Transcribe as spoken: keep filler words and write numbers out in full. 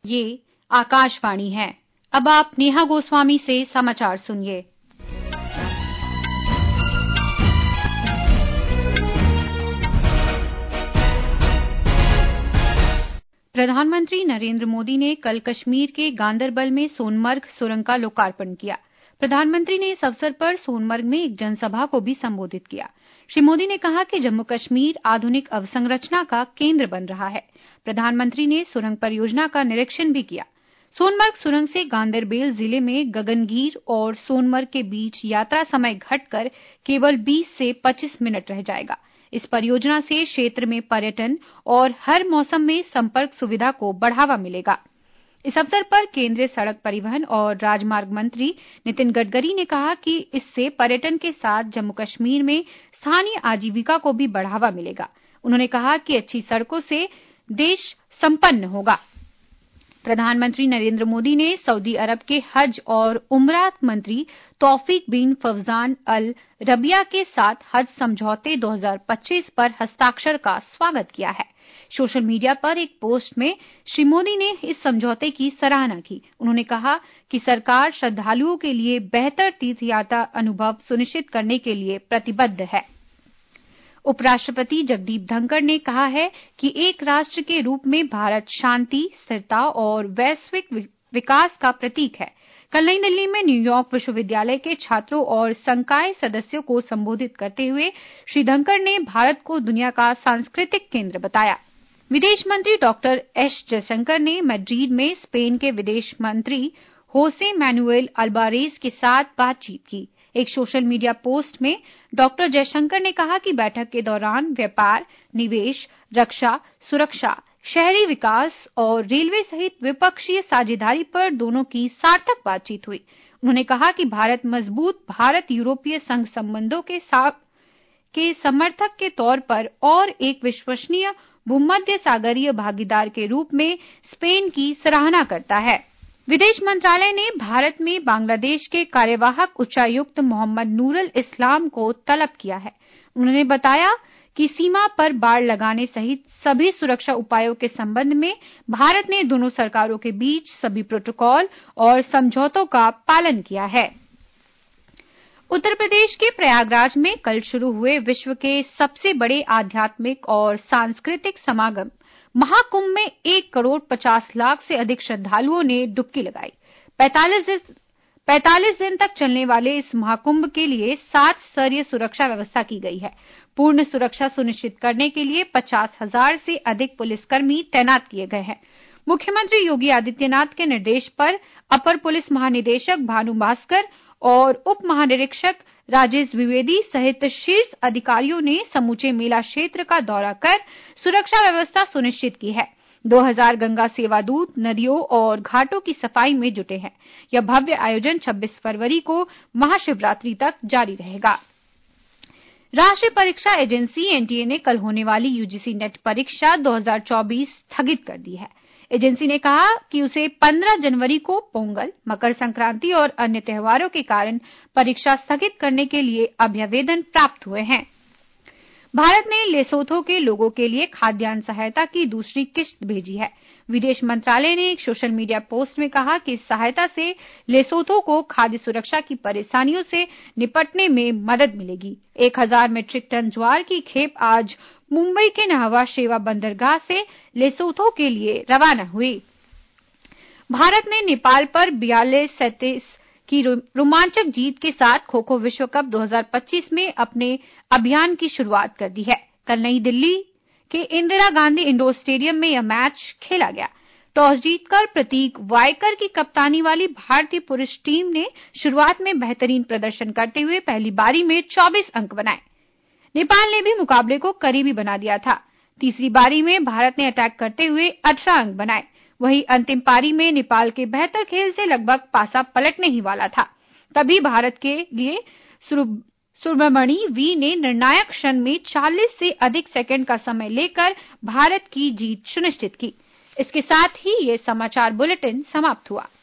ये आकाशवाणी है। अब आप नेहा गोस्वामी से समाचार सुनिए। प्रधानमंत्री नरेंद्र मोदी ने कल कश्मीर के गांदरबल में सोनमर्ग सुरंग का लोकार्पण किया। प्रधानमंत्री ने इस अवसर पर सोनमर्ग में एक जनसभा को भी संबोधित किया। श्री मोदी ने कहा कि जम्मू कश्मीर आधुनिक अवसंरचना का केंद्र बन रहा है। प्रधानमंत्री ने सुरंग परियोजना का निरीक्षण भी किया। सोनमर्ग सुरंग से गांदरबेल जिले में गगनगीर और सोनमर्ग के बीच यात्रा समय घटकर केवल बीस से पच्चीस मिनट रह जाएगा। इस परियोजना से क्षेत्र में पर्यटन और हर मौसम में संपर्क सुविधा को बढ़ावा मिलेगा। इस अवसर पर केंद्रीय सड़क परिवहन और राजमार्ग मंत्री नितिन गडकरी ने कहा कि इससे पर्यटन के साथ जम्मू कश्मीर में स्थानीय आजीविका को भी बढ़ावा मिलेगा। उन्होंने कहा कि अच्छी सड़कों से देश संपन्न होगा। प्रधानमंत्री नरेंद्र मोदी ने सऊदी अरब के हज और उमरा मंत्री तौफीक बिन फौजान अल रबिया के साथ हज समझौते दो हज़ार पच्चीस पर हस्ताक्षर का स्वागत किया है। सोशल मीडिया पर एक पोस्ट में श्री मोदी ने इस समझौते की सराहना की। उन्होंने कहा कि सरकार श्रद्धालुओं के लिए बेहतर तीर्थयात्रा अनुभव सुनिश्चित करने के लिए प्रतिबद्ध है। उपराष्ट्रपति जगदीप धनखड़ ने कहा है कि एक राष्ट्र के रूप में भारत शांति, स्थिरता और वैश्विक विकास का प्रतीक है। कल नई दिल्ली में न्यूयॉर्क विश्वविद्यालय के छात्रों और संकाय सदस्यों को संबोधित करते हुए श्री धनखड़ ने भारत को दुनिया का सांस्कृतिक केंद्र बताया। विदेश मंत्री डॉक्टर एस जयशंकर ने मैड्रिड में स्पेन के विदेश मंत्री होसे मैनुएल अल्बारेज के साथ बातचीत की। एक सोशल मीडिया पोस्ट में डॉक्टर जयशंकर ने कहा कि बैठक के दौरान व्यापार, निवेश, रक्षा, सुरक्षा, शहरी विकास और रेलवे सहित द्विपक्षीय साझेदारी पर दोनों की सार्थक बातचीत हुई। उन्होंने कहा कि भारत मजबूत भारत यूरोपीय संघ संबंधों के साथ के समर्थक के तौर पर और एक विश्वसनीय भूमध्य सागरीय भागीदार के रूप में स्पेन की सराहना करता है। विदेश मंत्रालय ने भारत में बांग्लादेश के कार्यवाहक उच्चायुक्त मोहम्मद नूरुल इस्लाम को तलब किया है। उन्होंने बताया कि सीमा पर बाड़ लगाने सहित सभी सुरक्षा उपायों के संबंध में भारत ने दोनों सरकारों के बीच सभी प्रोटोकॉल और समझौतों का पालन किया है। उत्तर प्रदेश के प्रयागराज में कल शुरू हुए विश्व के सबसे बड़े आध्यात्मिक और सांस्कृतिक समागम महाकुंभ में एक करोड़ पचास लाख से अधिक श्रद्धालुओं ने डुबकी लगाई। पैंतालीस दिन तक चलने वाले इस महाकुंभ के लिए सात स्तरीय सुरक्षा व्यवस्था की गई है। पूर्ण सुरक्षा सुनिश्चित करने के लिए पचास हजार से अधिक पुलिसकर्मी तैनात किए गए हैं। मुख्यमंत्री योगी आदित्यनाथ के निर्देश पर अपर पुलिस महानिदेशक भानु भास्कर और उप महानिरीक्षक राजेश द्विवेदी सहित शीर्ष अधिकारियों ने समूचे मेला क्षेत्र का दौरा कर सुरक्षा व्यवस्था सुनिश्चित की है। दो हज़ार गंगा सेवा दूत नदियों और घाटों की सफाई में जुटे हैं। यह भव्य आयोजन छब्बीस फरवरी को महाशिवरात्रि तक जारी रहेगा। राष्ट्रीय परीक्षा एजेंसी एनटीए ने कल होने वाली यूजीसी नेट परीक्षा दो हज़ार चौबीस स्थगित कर दी है। एजेंसी ने कहा कि उसे पंद्रह जनवरी को पोंगल, मकर संक्रांति और अन्य त्योहारों के कारण परीक्षा स्थगित करने के लिए अभ्यावेदन प्राप्त हुए हैं। भारत ने लेसोथो के लोगों के लिए खाद्यान्न सहायता की दूसरी किश्त भेजी है। विदेश मंत्रालय ने एक सोशल मीडिया पोस्ट में कहा कि इस सहायता से लेसोथो को खाद्य सुरक्षा की परेशानियों से निपटने में मदद मिलेगी। एक हजार मीट्रिक टन ज्वार की खेप आज मुंबई के नाहवा शेवा बंदरगाह से लेसोथो के लिए रवाना हुई। भारत ने नेपाल पर बयालीस सैंतीस की रोमांचक जीत के साथ खो खो विश्व कप दो हज़ार पच्चीस में अपने अभियान की शुरुआत कर दी है। कल नई दिल्ली के इंदिरा गांधी इंडोर स्टेडियम में यह मैच खेला गया। टॉस जीतकर प्रतीक वायकर की कप्तानी वाली भारतीय पुरुष टीम ने शुरुआत में बेहतरीन प्रदर्शन करते हुए पहली पारी में चौबीस अंक बनाए। नेपाल ने भी मुकाबले को करीबी बना दिया था। तीसरी पारी में भारत ने अटैक करते हुए अठारह अंक बनाए। वहीं अंतिम पारी में नेपाल के बेहतर खेल से लगभग पासा पलटने ही वाला था। तभी भारत के लिए सुब्रमणी वी ने निर्णायक क्षण में चालीस से अधिक सेकंड का समय लेकर भारत की जीत सुनिश्चित की। इसके साथ ही ये समाचार बुलेटिन समाप्त हुआ।